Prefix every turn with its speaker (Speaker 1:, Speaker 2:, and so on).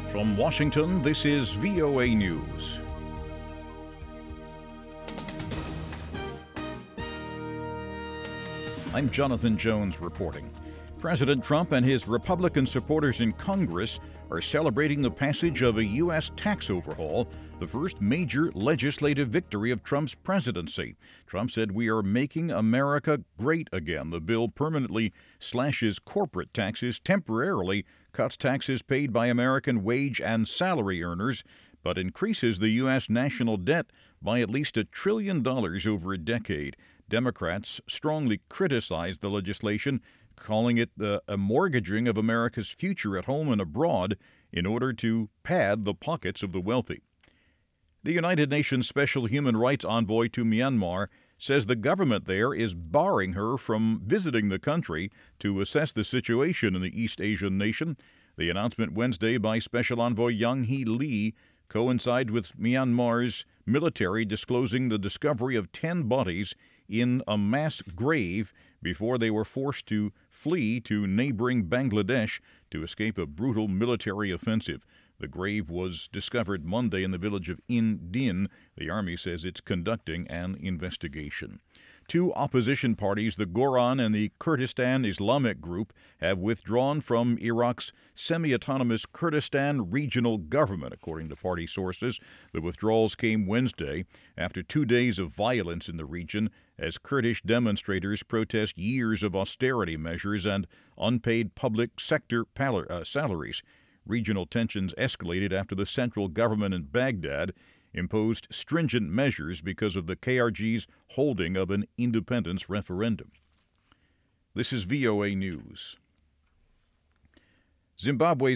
Speaker 1: From Washington, this is VOA News. I'm Jonathan Jones reporting. President Trump and his Republican supporters in Congress are celebrating the passage of a U.S. tax overhaul, the first major legislative victory of Trump's presidency. Trump said, "We are making America great again." The bill permanently slashes corporate taxes, temporarily cuts taxes paid by American wage and salary earners, but increases the U.S. national debt by at least $1 trillion over a decade. Democrats strongly criticized the legislation, calling it a mortgaging of America's future at home and abroad in order to pad the pockets of the wealthy. The United Nations Special Human Rights Envoy to Myanmar says the government there is barring her from visiting the country to assess the situation in the East Asian nation. The announcement Wednesday by Special Envoy Yang Hee Lee coincides with Myanmar's military disclosing the discovery of 10 bodies in a mass grave before they were forced to flee to neighboring Bangladesh to escape a brutal military offensive. The grave was discovered Monday in the village of In Din. The army says it's conducting an investigation. Two opposition parties, the Goran and the Kurdistan Islamic Group, have withdrawn from Iraq's semi-autonomous Kurdistan regional government, according to party sources. The withdrawals came Wednesday after 2 days of violence in the region as Kurdish demonstrators protest years of austerity measures and unpaid public sector salaries. Regional tensions escalated after the central government in Baghdad imposed stringent measures because of the KRG's holding of an independence referendum. This is VOA News. Zimbabwe's